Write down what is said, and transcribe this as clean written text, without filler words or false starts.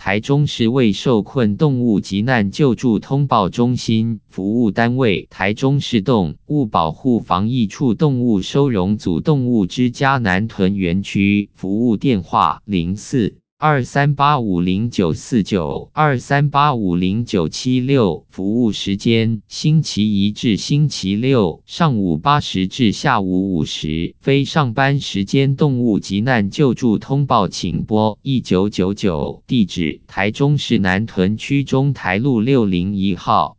台中市为受困动物急难救助通报中心，服务单位台中市动物保护防疫处动物收容组动物之家南屯园区，服务电话042385094923850976，服务时间星期一至星期六上午8时至下午5时，非上班时间动物急难救助通报请拨1999，地址台中市南屯区中台路601号。